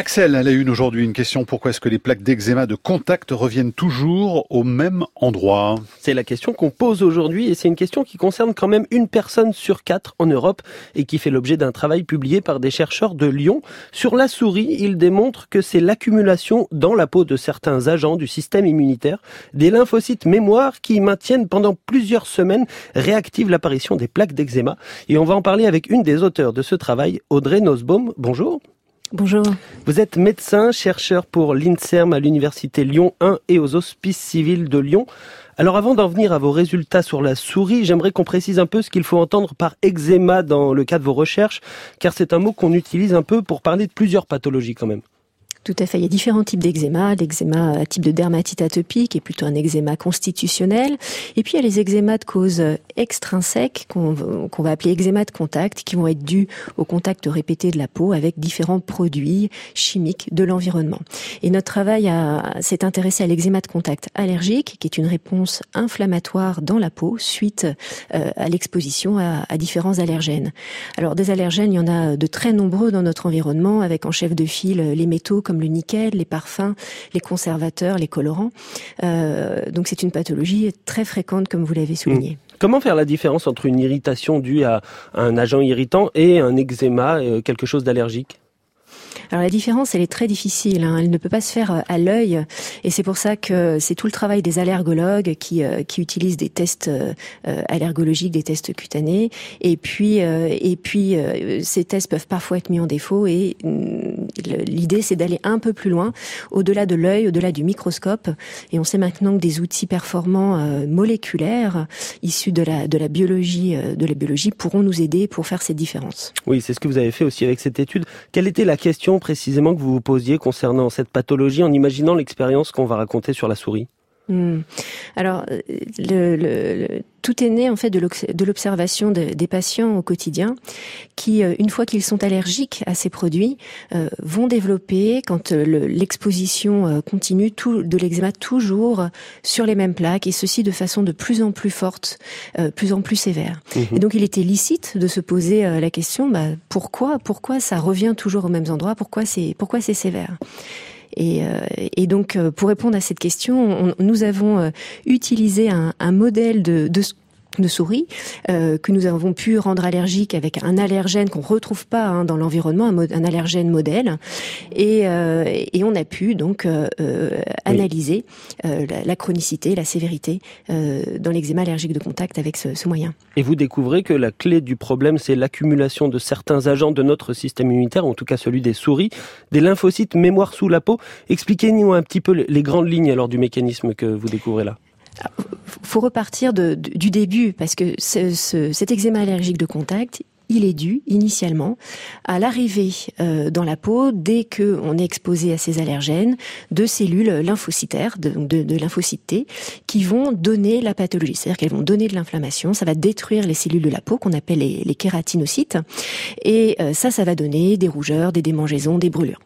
Axel, elle a une aujourd'hui une question. Pourquoi est-ce que les plaques d'eczéma de contact reviennent toujours au même endroit ? C'est la question qu'on pose aujourd'hui et c'est une question qui concerne quand même une personne sur 4 en Europe et qui fait l'objet d'un travail publié par des chercheurs de Lyon. Sur la souris, ils démontrent que c'est l'accumulation dans la peau de certains agents du système immunitaire, des lymphocytes mémoire qui maintiennent pendant plusieurs semaines réactive l'apparition des plaques d'eczéma. Et on va en parler avec une des auteurs de ce travail, Audrey Nussbaum. Bonjour. Bonjour. Vous êtes médecin, chercheur pour l'INSERM à l'université Lyon 1 et aux Hospices civils de Lyon. Alors avant d'en venir à vos résultats sur la souris, j'aimerais qu'on précise un peu ce qu'il faut entendre par eczéma dans le cas de vos recherches, car c'est un mot qu'on utilise un peu pour parler de plusieurs pathologies quand même. Tout à fait. Il y a différents types d'eczéma. L'eczéma à type de dermatite atopique est plutôt un eczéma constitutionnel. Et puis, il y a les eczémas de cause extrinsèque qu'on va appeler eczéma de contact, qui vont être dus au contact répété de la peau avec différents produits chimiques de l'environnement. Et notre travail s'est intéressé à l'eczéma de contact allergique, qui est une réponse inflammatoire dans la peau suite à l'exposition à différents allergènes. Alors, des allergènes, il y en a de très nombreux dans notre environnement, avec en chef de file les métaux comme le nickel, les parfums, les conservateurs, les colorants. Donc c'est une pathologie très fréquente, comme vous l'avez souligné. Comment faire la différence entre une irritation due à un agent irritant et un eczéma, quelque chose d'allergique ? Alors la différence, elle est très difficile, elle ne peut pas se faire à l'œil, et c'est pour ça que c'est tout le travail des allergologues qui utilisent des tests allergologiques, des tests cutanés, et puis ces tests peuvent parfois être mis en défaut, et l'idée c'est d'aller un peu plus loin, au-delà de l'œil, au-delà du microscope, et on sait maintenant que des outils performants moléculaires issus de la biologie pourront nous aider pour faire cette différence. Oui, c'est ce que vous avez fait aussi avec cette étude. Quelle était la question précisément que vous vous posiez concernant cette pathologie en imaginant l'expérience qu'on va raconter sur la souris ? Alors, tout est né en fait de l'observation des patients au quotidien qui, une fois qu'ils sont allergiques à ces produits, vont développer, quand l'exposition continue, de l'eczéma toujours sur les mêmes plaques, et ceci de façon de plus en plus forte, plus en plus sévère. Et donc il était licite de se poser la question, pourquoi ça revient toujours aux mêmes endroits, pourquoi c'est sévère ? Et donc, pour répondre à cette question, nous avons utilisé un modèle de souris que nous avons pu rendre allergique avec un allergène qu'on retrouve pas dans l'environnement, un allergène modèle, et on a pu donc analyser la chronicité, la sévérité dans l'eczéma allergique de contact avec ce moyen. Et vous découvrez que la clé du problème, c'est l'accumulation de certains agents de notre système immunitaire, en tout cas celui des souris, des lymphocytes mémoire sous la peau. Expliquez-nous un petit peu les grandes lignes alors du mécanisme que vous découvrez là. Faut repartir du début, parce que cet eczéma allergique de contact, il est dû initialement à l'arrivée dans la peau, dès que on est exposé à ces allergènes, de cellules lymphocytaires, de lymphocytes T, qui vont donner la pathologie. C'est-à-dire qu'elles vont donner de l'inflammation, ça va détruire les cellules de la peau qu'on appelle les kératinocytes, et ça va donner des rougeurs, des démangeaisons, des brûlures.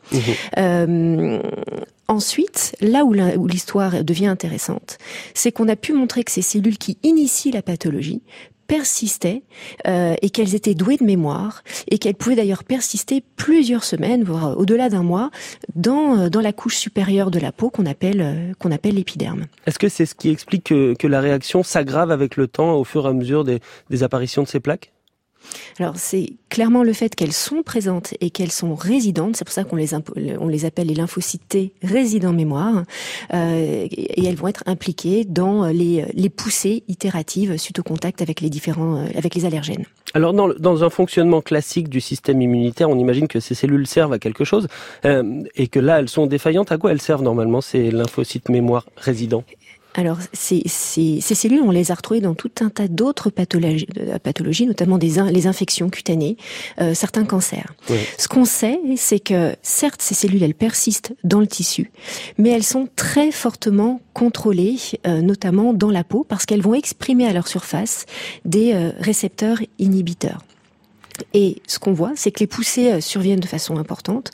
Ensuite, là où l'histoire devient intéressante, c'est qu'on a pu montrer que ces cellules qui initient la pathologie persistaient et qu'elles étaient douées de mémoire, et qu'elles pouvaient d'ailleurs persister plusieurs semaines, voire au-delà d'un mois, dans la couche supérieure de la peau qu'on appelle l'épiderme. Est-ce que c'est ce qui explique que la réaction s'aggrave avec le temps au fur et à mesure des apparitions de ces plaques ? Alors c'est clairement le fait qu'elles sont présentes et qu'elles sont résidentes, c'est pour ça qu'on les appelle les lymphocytes T résidents mémoire, et elles vont être impliquées dans les poussées itératives suite au contact avec les allergènes. Alors dans un fonctionnement classique du système immunitaire, on imagine que ces cellules servent à quelque chose, et que là elles sont défaillantes. À quoi elles servent normalement, ces lymphocytes mémoire résidents ? Alors, ces cellules, on les a retrouvées dans tout un tas d'autres pathologies, notamment les infections cutanées, certains cancers. Oui. Ce qu'on sait, c'est que certes, ces cellules, elles persistent dans le tissu, mais elles sont très fortement contrôlées, notamment dans la peau, parce qu'elles vont exprimer à leur surface des récepteurs inhibiteurs. Et ce qu'on voit, c'est que les poussées surviennent de façon importante,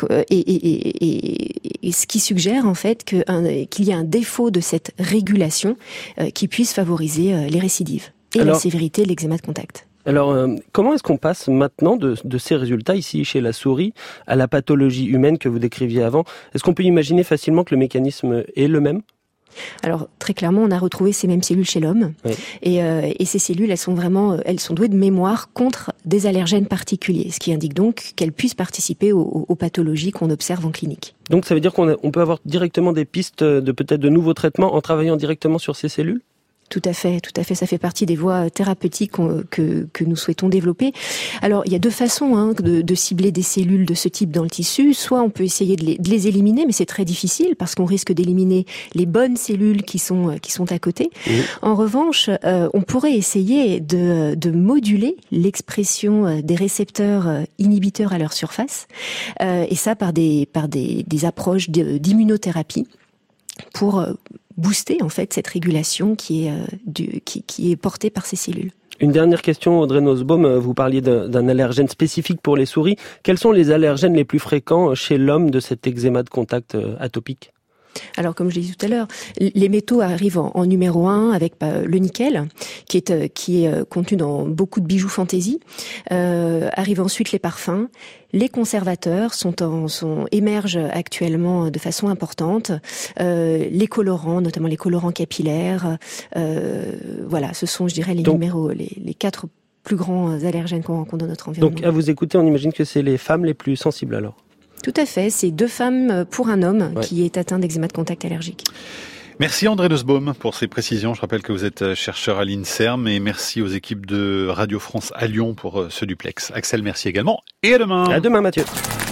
et ce qui suggère en fait qu'il y a un défaut de cette régulation qui puisse favoriser les récidives et la sévérité de l'eczéma de contact. Alors, comment est-ce qu'on passe maintenant de ces résultats ici chez la souris à la pathologie humaine que vous décriviez avant? Est-ce qu'on peut imaginer facilement que le mécanisme est le même? Alors très clairement, on a retrouvé ces mêmes cellules chez l'homme, oui. Et ces cellules, elles sont douées de mémoire contre des allergènes particuliers, ce qui indique donc qu'elles puissent participer aux pathologies qu'on observe en clinique. Donc ça veut dire qu'on peut avoir directement des pistes de peut-être de nouveaux traitements en travaillant directement sur ces cellules? Tout à fait. Ça fait partie des voies thérapeutiques que nous souhaitons développer. Alors, il y a deux façons de cibler des cellules de ce type dans le tissu. Soit on peut essayer de les éliminer, mais c'est très difficile parce qu'on risque d'éliminer les bonnes cellules qui sont à côté. Mmh. En revanche, on pourrait essayer de moduler l'expression des récepteurs inhibiteurs à leur surface, et ça par des approches d'immunothérapie pour booster en fait cette régulation qui est portée par ces cellules. Une dernière question, Audrey Nussbaum, vous parliez d'un allergène spécifique pour les souris. Quels sont les allergènes les plus fréquents chez l'homme de cet eczéma de contact atopique? Alors, comme je l'ai dit tout à l'heure, les métaux arrivent en numéro 1 avec le nickel, qui est contenu dans beaucoup de bijoux fantaisie. Arrivent ensuite les parfums. Les conservateurs émergent actuellement de façon importante. Les colorants, notamment les colorants capillaires. Voilà, ce sont, je dirais, les 4 plus grands allergènes qu'on rencontre dans notre environnement. Donc, à vous écouter, on imagine que c'est les femmes les plus sensibles alors? Tout à fait, c'est 2 femmes pour un homme qui est atteint d'eczéma de contact allergique. Merci André Nussbaum pour ces précisions. Je rappelle que vous êtes chercheur à l'INSERM et merci aux équipes de Radio France à Lyon pour ce duplex. Axel, merci également et à demain. À demain Mathieu.